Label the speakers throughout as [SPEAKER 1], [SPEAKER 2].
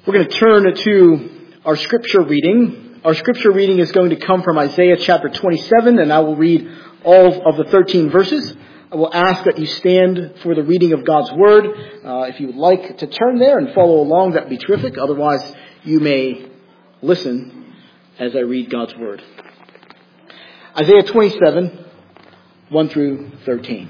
[SPEAKER 1] We're going to turn to our scripture reading. Our scripture reading is going to come from Isaiah chapter 27, and I will read all of the 13 verses. I will ask that you stand for the reading of God's Word. If you would like to turn there and follow along, that would be terrific. Otherwise, you may listen as I read God's Word. Isaiah 27, 1 through 13.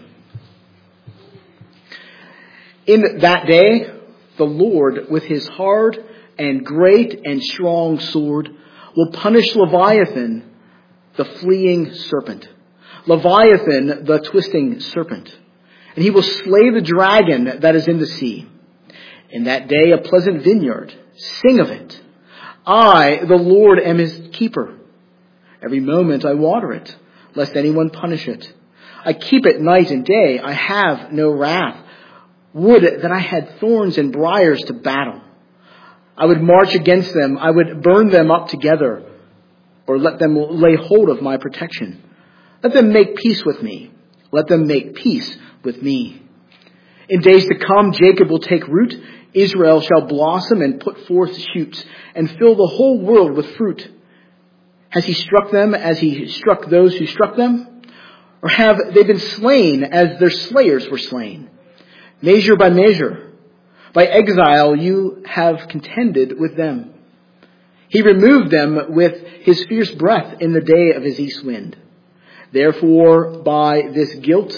[SPEAKER 1] In that day, the Lord, with his hard and great and strong sword, will punish Leviathan, the fleeing serpent. Leviathan, the twisting serpent. And he will slay the dragon that is in the sea. In that day, a pleasant vineyard. Sing of it. I, the Lord, am his keeper. Every moment I water it, lest anyone punish it. I keep it night and day. I have no wrath. Would that I had thorns and briars to battle. I would march against them. I would burn them up together, or let them lay hold of my protection. Let them make peace with me. Let them make peace with me. In days to come, Jacob will take root. Israel shall blossom and put forth shoots and fill the whole world with fruit. Has he struck them as he struck those who struck them? Or have they been slain as their slayers were slain? Measure by measure, by exile you have contended with them. He removed them with his fierce breath in the day of his east wind. Therefore, by this guilt,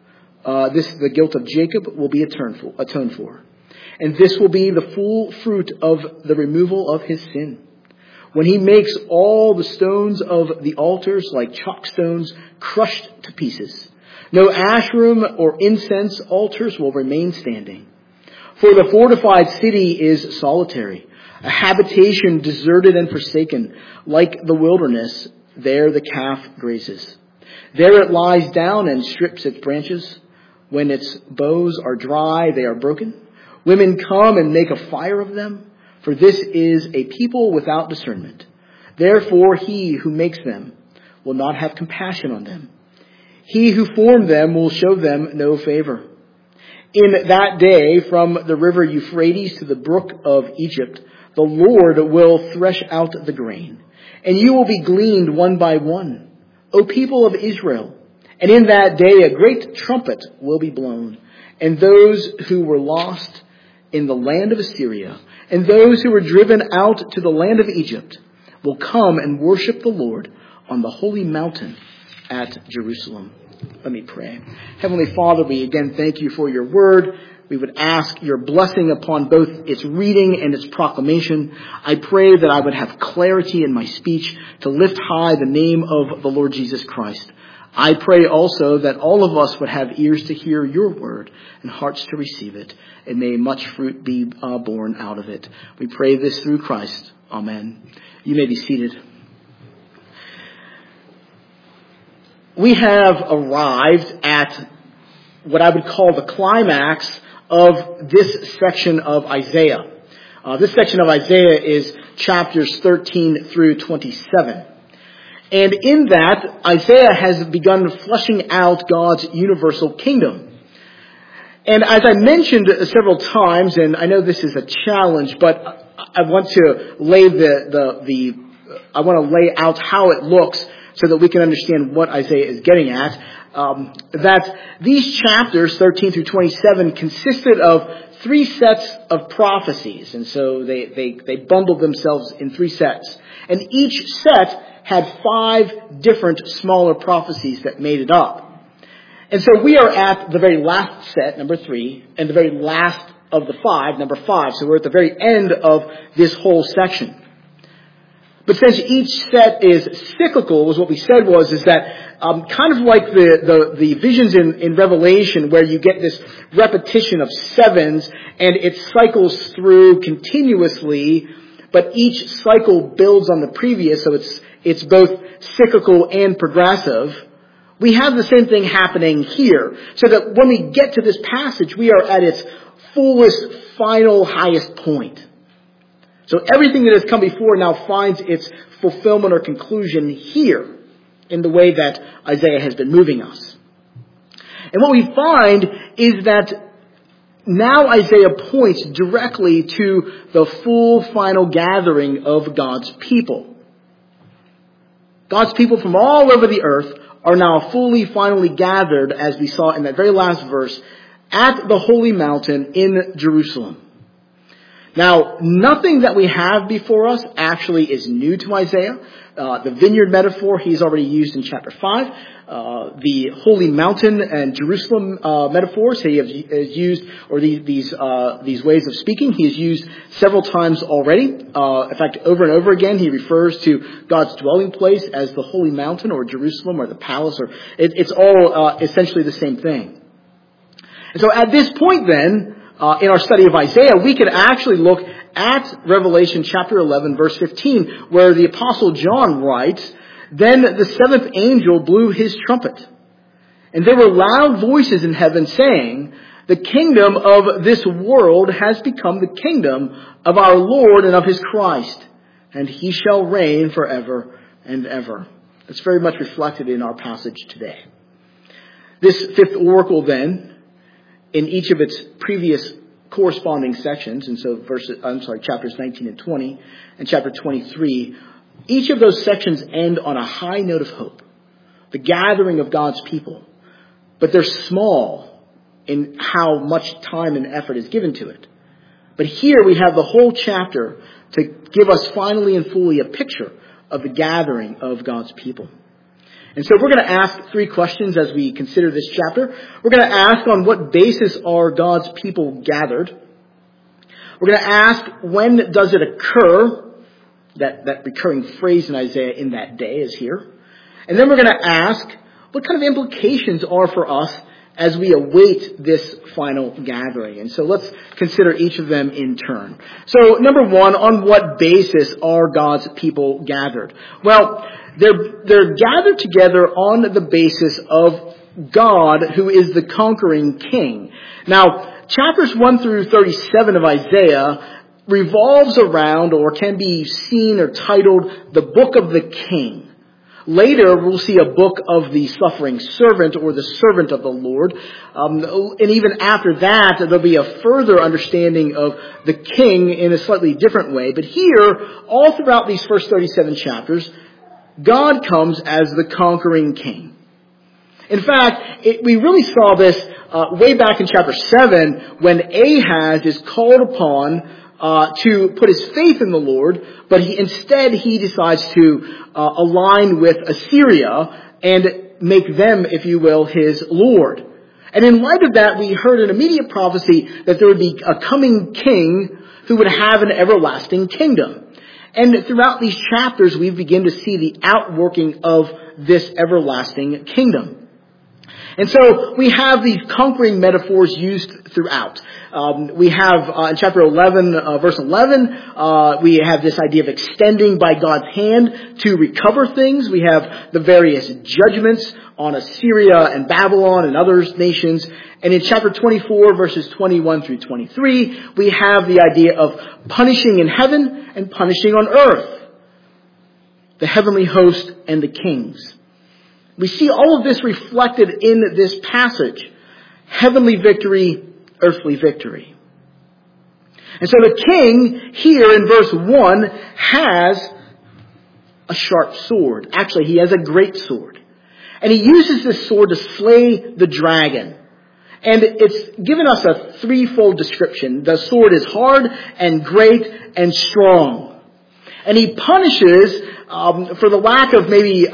[SPEAKER 1] the guilt of Jacob will be atoned for. And this will be the full fruit of the removal of his sin. When he makes all the stones of the altars like chalk stones crushed to pieces. No Asherim or incense altars will remain standing. For the fortified city is solitary, a habitation deserted and forsaken, like the wilderness. There the calf grazes. There it lies down and strips its branches. When its boughs are dry, they are broken. Women come and make a fire of them, for this is a people without discernment. Therefore he who makes them will not have compassion on them. He who formed them will show them no favor. In that day, from the river Euphrates to the brook of Egypt, the Lord will thresh out the grain, and you will be gleaned one by one, O people of Israel. And in that day a great trumpet will be blown, and those who were lost in the land of Assyria, and those who were driven out to the land of Egypt, will come and worship the Lord on the holy mountain at Jerusalem. Let me pray. Heavenly Father, we again thank you for your word. We would ask your blessing upon both its reading and its proclamation. I pray that I would have clarity in my speech to lift high the name of the Lord Jesus Christ. I pray also that all of us would have ears to hear your word and hearts to receive it, and may much fruit be born out of it. We pray this through Christ. Amen. You may be seated. We have arrived at what I would call the climax of this section of Isaiah. This section of Isaiah is chapters 13 through 27. And in that, Isaiah has begun fleshing out God's universal kingdom. And as I mentioned several times, and I know this is a challenge, but I want to lay I want to lay out how it looks so that we can understand what Isaiah is getting at, that these chapters, 13 through 27, consisted of 3 sets of prophecies. And so they bundled themselves in 3 sets. And each set had 5 different smaller prophecies that made it up. And so we are at the very last set, number 3, and the very last of the 5, number 5. So we're at the very end of this whole section. But since each set is cyclical, what we said is that kind of like the visions in Revelation, where you get this repetition of 7s and it cycles through continuously, but each cycle builds on the previous, so it's both cyclical and progressive. We have the same thing happening here, so that when we get to this passage, we are at its fullest, final, highest point. So everything that has come before now finds its fulfillment or conclusion here in the way that Isaiah has been moving us. And what we find is that now Isaiah points directly to the full final gathering of God's people. God's people from all over the earth are now fully, finally gathered, as we saw in that very last verse, at the holy mountain in Jerusalem. Now, nothing that we have before us actually is new to Isaiah. The vineyard metaphor he's already used in chapter 5. The holy mountain and Jerusalem metaphors he has used, or these ways of speaking, he has used several times already. In fact, over and over again, he refers to God's dwelling place as the holy mountain, or Jerusalem, or the palace, or it's all essentially the same thing. And so at this point then, in our study of Isaiah, we could actually look at Revelation chapter 11, verse 15, where the Apostle John writes, "Then the seventh angel blew his trumpet, and there were loud voices in heaven saying, 'The kingdom of this world has become the kingdom of our Lord and of his Christ, and he shall reign forever and ever.'" That's very much reflected in our passage today. This fifth oracle then, in each of its previous corresponding sections, and so chapters 19 and 20, and chapter 23, each of those sections end on a high note of hope. The gathering of God's people. But they're small in how much time and effort is given to it. But here we have the whole chapter to give us finally and fully a picture of the gathering of God's people. And so we're going to ask three questions as we consider this chapter. We're going to ask, on what basis are God's people gathered? We're going to ask, when does it occur? That recurring phrase in Isaiah, "in that day," is here. And then we're going to ask, what kind of implications are for us as we await this final gathering? And so let's consider each of them in turn. So number one, on what basis are God's people gathered? Well, they're gathered together on the basis of God, who is the conquering king. Now, chapters 1 through 37 of Isaiah revolves around, or can be seen or titled, the Book of the King. Later, we'll see a book of the suffering servant, or the servant of the Lord. And even after that, there'll be a further understanding of the king in a slightly different way. But here, all throughout these first 37 chapters, God comes as the conquering king. In fact, we really saw this way back in chapter 7, when Ahaz is called upon to put his faith in the Lord, but instead he decides to align with Assyria and make them, if you will, his lord. And in light of that, we heard an immediate prophecy that there would be a coming king who would have an everlasting kingdom. And throughout these chapters, we begin to see the outworking of this everlasting kingdom. And so we have these conquering metaphors used throughout. We have in chapter 11, verse 11, we have this idea of extending by God's hand to recover things. We have the various judgments on Assyria and Babylon and other nations. And in chapter 24, verses 21 through 23, we have the idea of punishing in heaven and punishing on earth. The heavenly host and the kings. We see all of this reflected in this passage. Heavenly victory, earthly victory. And so the king here in verse 1 has a sharp sword. Actually, he has a great sword. And he uses this sword to slay the dragon. And it's given us a threefold description. The sword is hard and great and strong. And he punishes, for the lack of maybe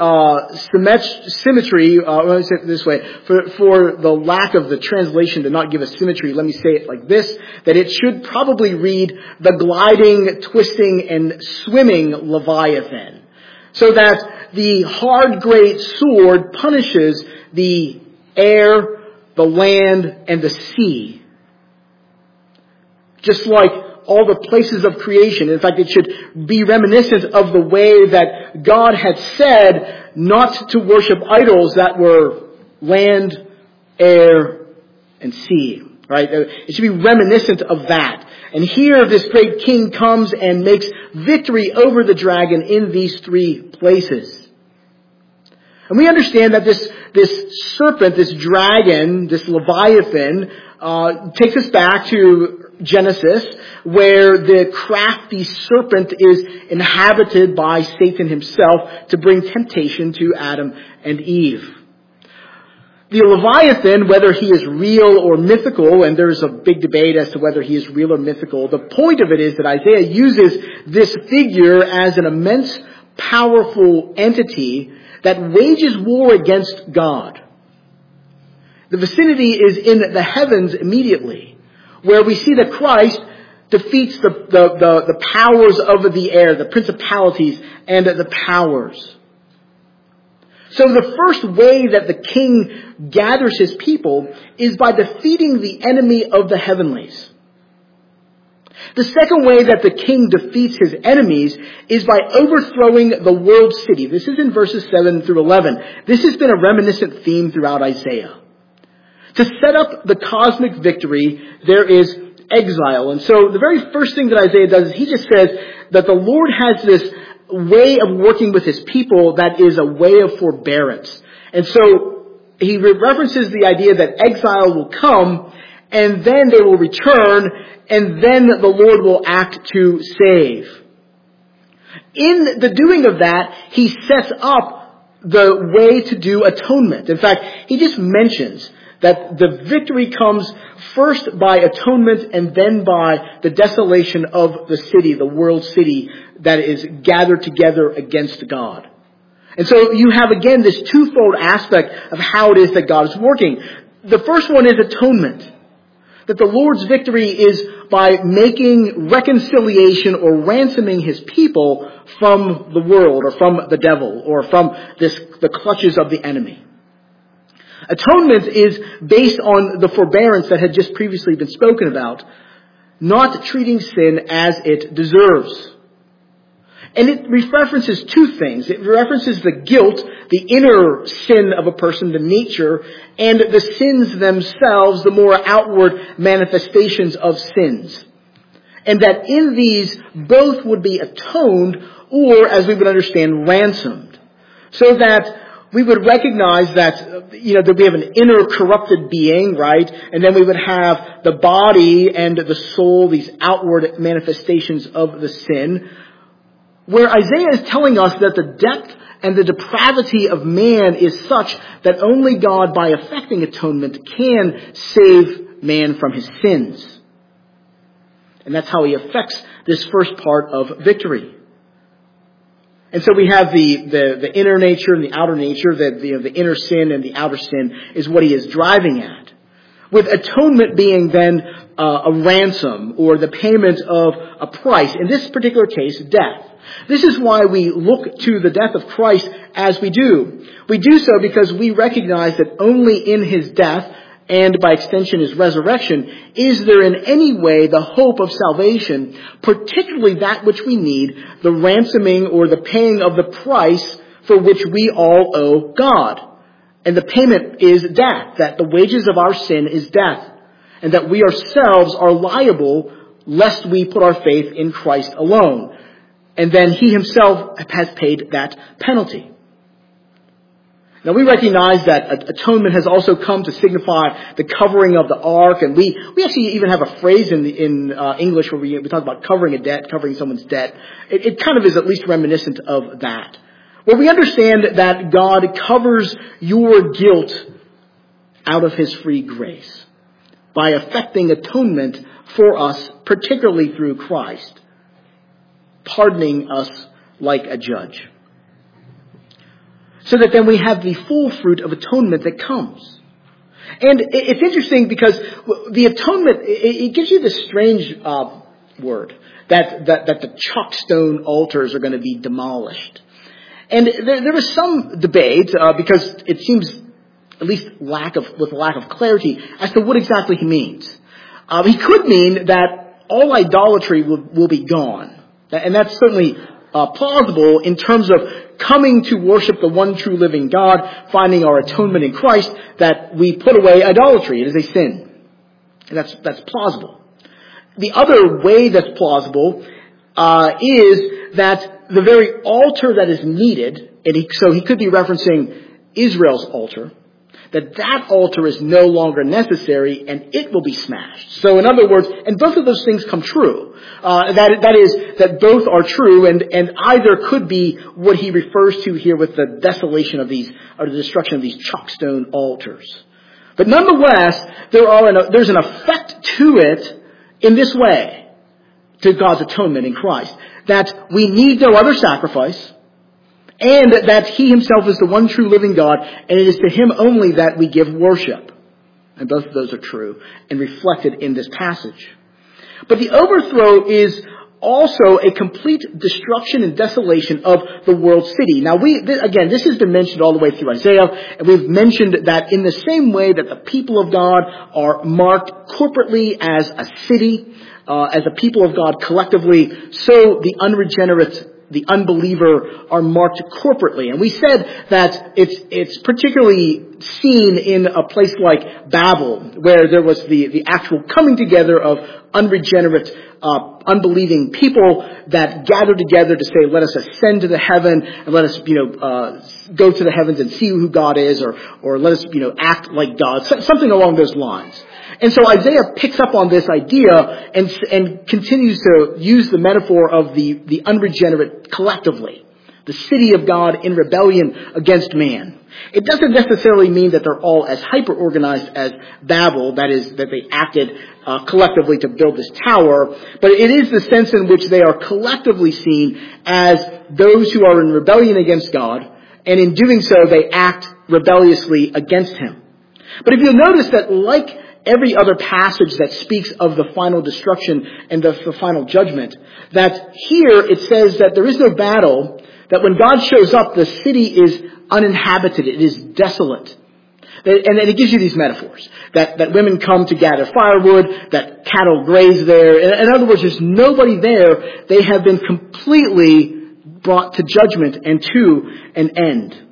[SPEAKER 1] symmetry, let me say it this way, for the lack of the translation to not give us symmetry, let me say it like this, that it should probably read, the gliding, twisting, and swimming Leviathan. So that the hard, great sword punishes the air, the land, and the sea. Just like all the places of creation. In fact, it should be reminiscent of the way that God had said not to worship idols that were land, air, and sea. Right? It should be reminiscent of that. And here this great king comes and makes victory over the dragon in these three places. And we understand that this serpent, this dragon, this Leviathan, takes us back to Genesis, where the crafty serpent is inhabited by Satan himself to bring temptation to Adam and Eve. The Leviathan, whether he is real or mythical, and there's a big debate as to whether he is real or mythical, the point of it is that Isaiah uses this figure as an immense, powerful entity that wages war against God. The vicinity is in the heavens immediately, where we see that Christ defeats the powers of the air, the principalities and the powers. So the first way that the king gathers his people is by defeating the enemy of the heavenlies. The second way that the king defeats his enemies is by overthrowing the world city. This is in verses 7 through 11. This has been a reminiscent theme throughout Isaiah. To set up the cosmic victory, there is exile. And so the very first thing that Isaiah does is he just says that the Lord has this way of working with his people that is a way of forbearance. And so he references the idea that exile will come and then they will return and then the Lord will act to save. In the doing of that, he sets up the way to do atonement. In fact, he just mentions that the victory comes first by atonement and then by the desolation of the city, the world city that is gathered together against God. And so you have again this twofold aspect of how it is that God is working. The first one is atonement. That the Lord's victory is by making reconciliation or ransoming his people from the world or from the devil or from the clutches of the enemy. Atonement is based on the forbearance that had just previously been spoken about, not treating sin as it deserves. And it references two things. It references the guilt, the inner sin of a person, the nature, and the sins themselves, the more outward manifestations of sins. And that in these, both would be atoned, or, as we would understand, ransomed. So that we would recognize that, that we have an inner corrupted being, right? And then we would have the body and the soul, these outward manifestations of the sin. Where Isaiah is telling us that the depth and the depravity of man is such that only God, by effecting atonement, can save man from his sins. And that's how he effects this first part of victory. And so we have the inner nature and the outer nature, the inner sin and the outer sin is what he is driving at. With atonement being then a ransom or the payment of a price, in this particular case, death. This is why we look to the death of Christ as we do. We do so because we recognize that only in his death, and by extension his resurrection, is there in any way the hope of salvation, particularly that which we need, the ransoming or the paying of the price for which we all owe God. And the payment is death, that the wages of our sin is death, and that we ourselves are liable lest we put our faith in Christ alone. And then he himself has paid that penalty. Now we recognize that atonement has also come to signify the covering of the ark, and we actually even have a phrase in English where we talk about covering a debt, covering someone's debt. It kind of is at least reminiscent of that. Where we understand that God covers your guilt out of his free grace by effecting atonement for us, particularly through Christ, pardoning us like a judge. So that then we have the full fruit of atonement that comes. And it's interesting because the atonement, it gives you this strange word that the chalk stone altars are going to be demolished. And there was some debate because it seems at least with lack of clarity as to what exactly he means. He could mean that all idolatry will be gone. And that's certainly plausible in terms of coming to worship the one true living God, finding our atonement in Christ, that we put away idolatry. It is a sin. And that's plausible. The other way that's plausible is that the very altar that is needed, so he could be referencing Israel's altar, that altar is no longer necessary and it will be smashed. So in other words, and both of those things come true. That is, that both are true, and either could be what he refers to here with the desolation of these, or the destruction of these chalkstone altars. But nonetheless, there's an effect to it in this way, to God's atonement in Christ, that we need no other sacrifice, and that he himself is the one true living God, and it is to him only that we give worship. And both of those are true and reflected in this passage. But the overthrow is also a complete destruction and desolation of the world city. Now, this has been mentioned all the way through Isaiah, and we've mentioned that in the same way that the people of God are marked corporately as a city, as a people of God collectively, so the unregenerate, the unbeliever, are marked corporately. And we said that it's particularly seen in a place like Babel, where there was the actual coming together of unregenerate, unbelieving people that gathered together to say, let us ascend to the heaven and let us, go to the heavens and see who God is, or let us, act like God, something along those lines. And so Isaiah picks up on this idea and continues to use the metaphor of the unregenerate collectively, the city of God in rebellion against man. It doesn't necessarily mean that they're all as hyper-organized as Babel, that is, that they acted collectively to build this tower, but it is the sense in which they are collectively seen as those who are in rebellion against God, and in doing so they act rebelliously against him. But if you'll notice that, like every other passage that speaks of the final destruction and the final judgment, that here it says that there is no battle, that when God shows up, the city is uninhabited, it is desolate. And it gives you these metaphors, that women come to gather firewood, that cattle graze there. In other words, there's nobody there. They have been completely brought to judgment and to an end.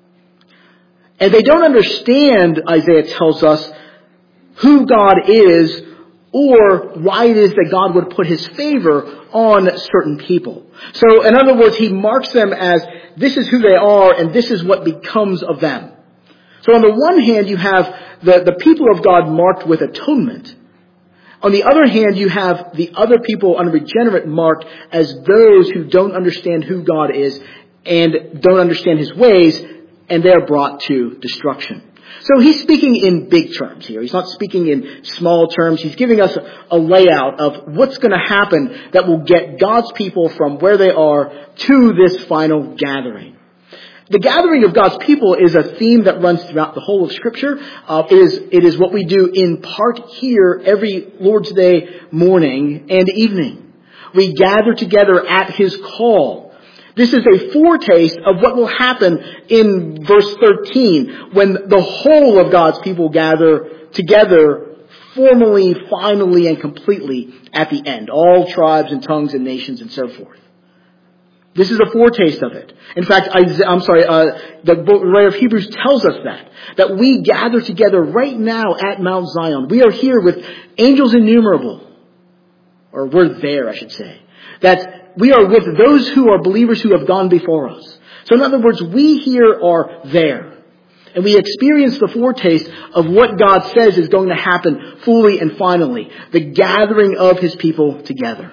[SPEAKER 1] And they don't understand, Isaiah tells us, who God is, or why it is that God would put his favor on certain people. So, in other words, he marks them as, this is who they are, and this is what becomes of them. So on the one hand, you have the people of God marked with atonement. On the other hand, you have the other people, unregenerate, marked as those who don't understand who God is and don't understand his ways, and they're brought to destruction. So he's speaking in big terms here. He's not speaking in small terms. He's giving us a layout of what's going to happen that will get God's people from where they are to this final gathering. The gathering of God's people is a theme that runs throughout the whole of Scripture. It is what we do in part here every Lord's Day morning and evening. We gather together at his call. This is a foretaste of what will happen in verse 13 when the whole of God's people gather together formally, finally, and completely at the end. All tribes and tongues and nations and so forth. This is a foretaste of it. In fact, the writer of Hebrews tells us that we gather together right now at Mount Zion. We are here with angels innumerable, or we're there, I should say, that we are with those who are believers who have gone before us. So in other words, we here are there. And we experience the foretaste of what God says is going to happen fully and finally. The gathering of his people together.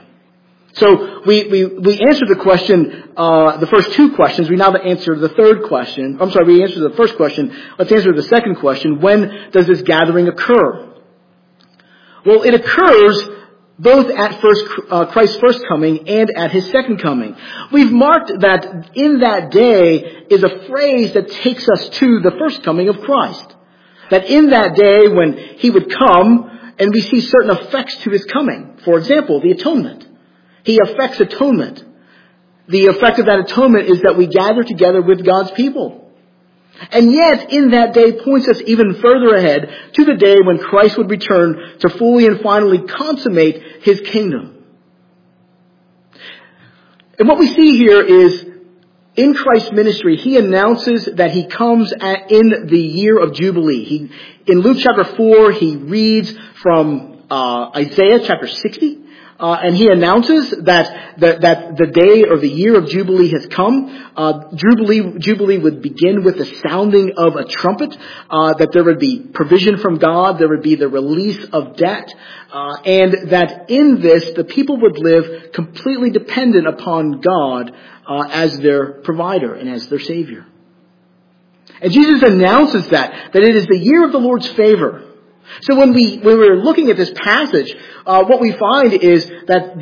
[SPEAKER 1] So we answered the question, the first two questions. We now answer the third question. We answered the first question. Let's answer the second question. When does this gathering occur? Well, it occurs both at Christ's first coming and at his second coming. We've marked that in that day is a phrase that takes us to the first coming of Christ. That in that day when he would come, and we see certain effects to his coming. For example, the atonement. He effects atonement. The effect of that atonement is that we gather together with God's people. And yet, in that day points us even further ahead to the day when Christ would return to fully and finally consummate his kingdom. And what we see here is, in Christ's ministry, he announces that he comes in the year of Jubilee. In Luke chapter 4, he reads from Isaiah chapter 60. And he announces that the day or the year of Jubilee has come. Jubilee would begin with the sounding of a trumpet, that there would be provision from God, there would be the release of debt, and that in this the people would live completely dependent upon God as their provider and as their Savior. And Jesus announces that it is the year of the Lord's favor. So when we're looking at this passage, what we find is that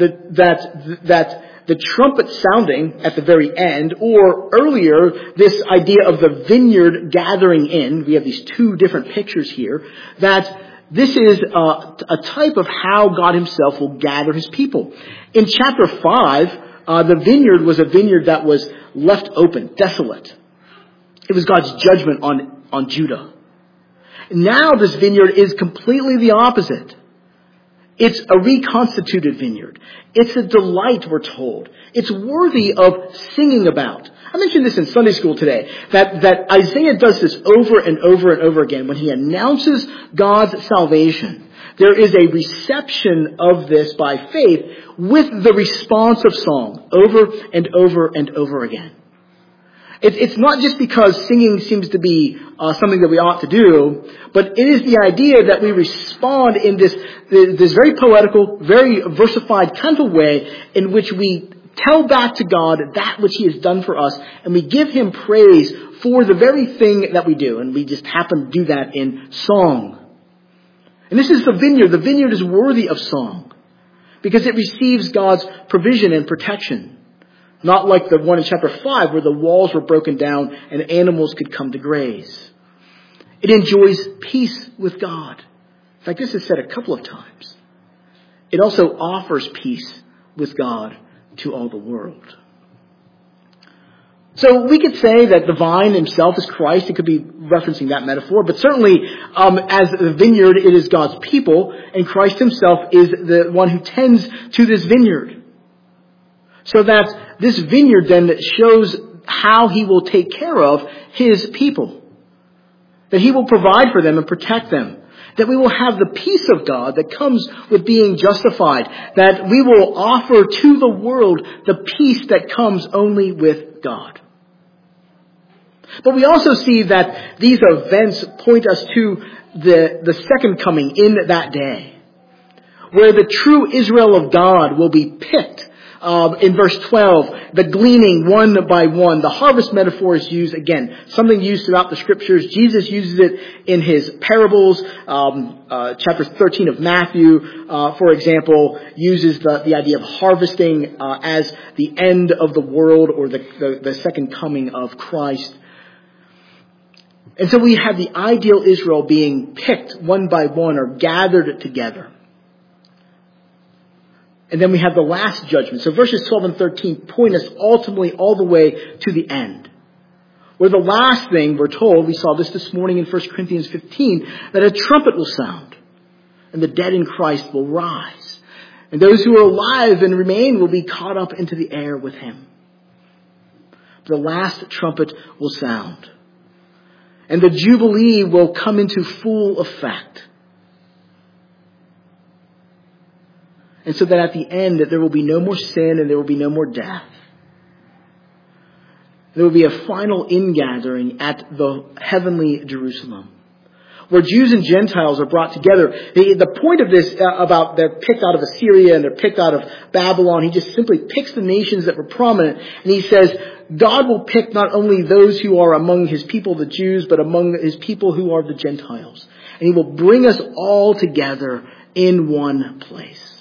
[SPEAKER 1] the trumpet sounding at the very end, or earlier, this idea of the vineyard gathering in, we have these two different pictures here, that this is a type of how God himself will gather his people. In chapter 5, the vineyard was a vineyard that was left open, desolate. It was God's judgment on Judah. Now this vineyard is completely the opposite. It's a reconstituted vineyard. It's a delight, we're told. It's worthy of singing about. I mentioned this in Sunday school today, that Isaiah does this over and over and over again. When he announces God's salvation, there is a reception of this by faith with the response of song over and over and over again. It's not just because singing seems to be something that we ought to do, but it is the idea that we respond in this very poetical, very versified kind of way in which we tell back to God that which he has done for us, and we give him praise for the very thing that we do, and we just happen to do that in song. And this is the vineyard. The vineyard is worthy of song because it receives God's provision and protection. Not like the one in chapter 5 where the walls were broken down and animals could come to graze. It enjoys peace with God. In fact, this is said a couple of times. It also offers peace with God to all the world. So we could say that the vine himself is Christ. It could be referencing that metaphor. But certainly, as the vineyard, it is God's people. And Christ himself is the one who tends to this vineyard. So that this vineyard then shows how he will take care of his people. That he will provide for them and protect them. That we will have the peace of God that comes with being justified. That we will offer to the world the peace that comes only with God. But we also see that these events point us to the second coming in that day. Where the true Israel of God will be picked. In verse 12, the gleaning one by one. The harvest metaphor is used again. Something used throughout the scriptures. Jesus uses it in his parables. Chapter 13 of Matthew, for example, uses the idea of harvesting as the end of the world or the second coming of Christ. And so we have the ideal Israel being picked one by one or gathered together. And then we have the last judgment. So verses 12 and 13 point us ultimately all the way to the end. Where the last thing we're told, we saw this morning in 1 Corinthians 15, that a trumpet will sound. And the dead in Christ will rise. And those who are alive and remain will be caught up into the air with him. The last trumpet will sound. And the Jubilee will come into full effect. And so that at the end, that there will be no more sin and there will be no more death. There will be a final ingathering at the heavenly Jerusalem, where Jews and Gentiles are brought together. The point of this about they're picked out of Assyria and they're picked out of Babylon, he just simply picks the nations that were prominent. And he says, God will pick not only those who are among his people, the Jews, but among his people who are the Gentiles. And he will bring us all together in one place.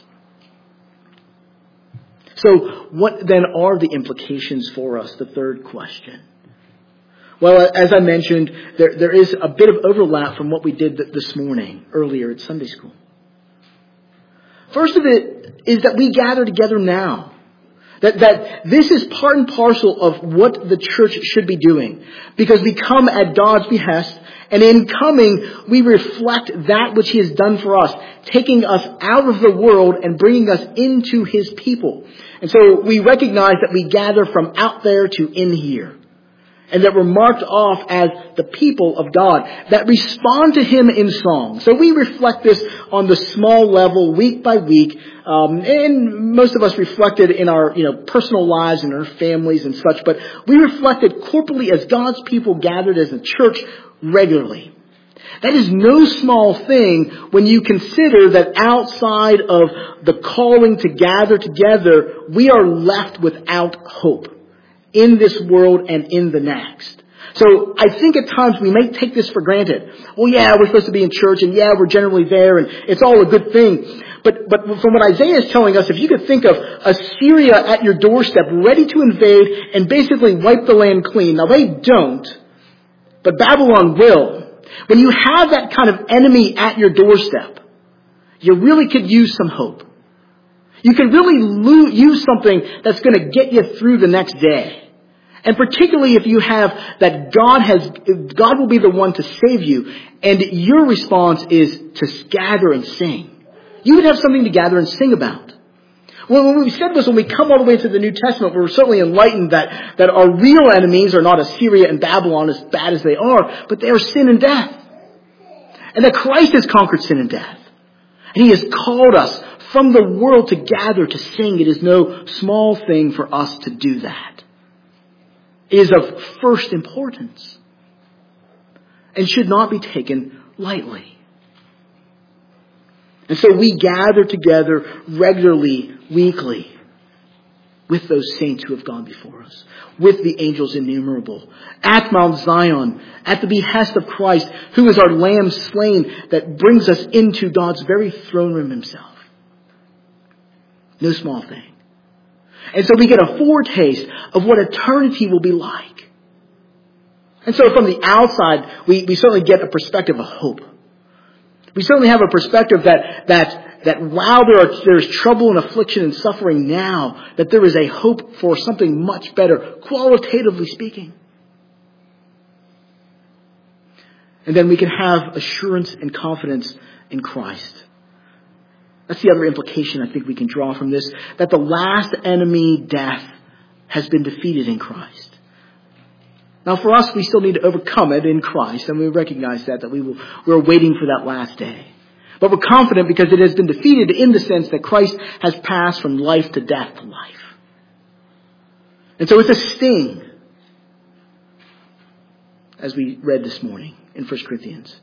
[SPEAKER 1] So what then are the implications for us? The third question. Well, as I mentioned, there is a bit of overlap from what we did this morning, earlier at Sunday school. First of it is that we gather together now. That this is part and parcel of what the church should be doing. Because we come at God's behest, and in coming, we reflect that which he has done for us, taking us out of the world and bringing us into his people. And so we recognize that we gather from out there to in here. and that we're marked off as the people of God that respond to Him in song. So we reflect this on the small level, week by week, and most of us reflected in our personal lives and our families and such, but we reflected corporately as God's people gathered as a church regularly. That is no small thing when you consider that outside of the calling to gather together, we are left without hope in this world and in the next. So I think at times we may take this for granted. Well, yeah, we're supposed to be in church, and yeah, we're generally there, and it's all a good thing. But from what Isaiah is telling us, if you could think of Assyria at your doorstep, ready to invade and basically wipe the land clean. Now they don't, but Babylon will. When you have that kind of enemy at your doorstep, you really could use some hope. You can really use something that's going to get you through the next day. And particularly if you have that God will be the one to save you, and your response is to gather and sing. You would have something to gather and sing about. Well, what we said was when we come all the way to the New Testament, we're certainly enlightened that our real enemies are not Assyria and Babylon, as bad as they are, but they are sin and death. And that Christ has conquered sin and death. And He has called us from the world to gather to sing. It is no small thing for us to do that. It is of first importance and should not be taken lightly. And so we gather together regularly, weekly, with those saints who have gone before us, with the angels innumerable, at Mount Zion, at the behest of Christ, who is our Lamb slain that brings us into God's very throne room Himself. No small thing. And so we get a foretaste of what eternity will be like. And so from the outside, we certainly get a perspective of hope. We certainly have a perspective that while there's trouble and affliction and suffering now, that there is a hope for something much better, qualitatively speaking. And then we can have assurance and confidence in Christ. That's the other implication I think we can draw from this, that the last enemy, death, has been defeated in Christ. Now for us, we still need to overcome it in Christ, and we recognize that we're waiting for that last day. But we're confident because it has been defeated in the sense that Christ has passed from life to death to life. And so it's a sting, as we read this morning in 1 Corinthians.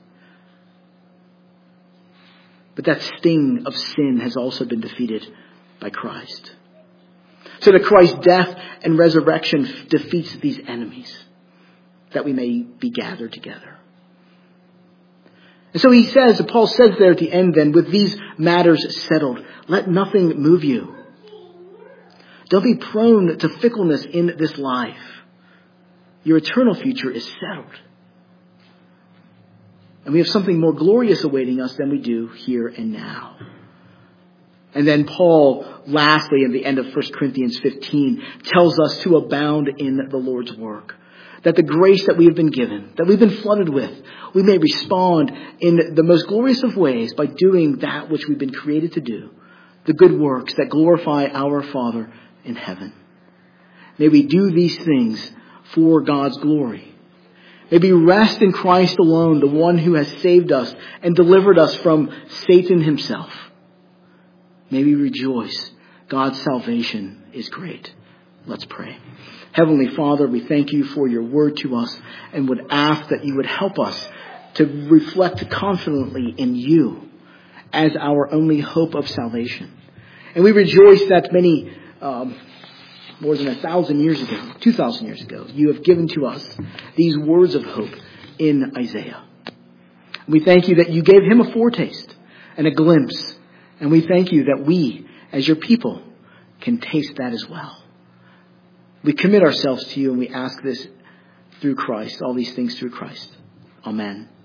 [SPEAKER 1] But that sting of sin has also been defeated by Christ. So that Christ's death and resurrection defeats these enemies, that we may be gathered together. And so Paul says there at the end then, with these matters settled, let nothing move you. Don't be prone to fickleness in this life. Your eternal future is settled. And we have something more glorious awaiting us than we do here and now. And then Paul, lastly, at the end of 1 Corinthians 15, tells us to abound in the Lord's work. That the grace that we have been given, that we've been flooded with, we may respond in the most glorious of ways by doing that which we've been created to do. The good works that glorify our Father in heaven. May we do these things for God's glory. May we rest in Christ alone, the one who has saved us and delivered us from Satan himself. May we rejoice. God's salvation is great. Let's pray. Heavenly Father, we thank you for your word to us and would ask that you would help us to reflect confidently in you as our only hope of salvation. And we rejoice that many, more than 1,000 years ago, 2,000 years ago, you have given to us these words of hope in Isaiah. We thank you that you gave him a foretaste and a glimpse. And we thank you that we, as your people, can taste that as well. We commit ourselves to you and we ask this through Christ, all these things through Christ. Amen.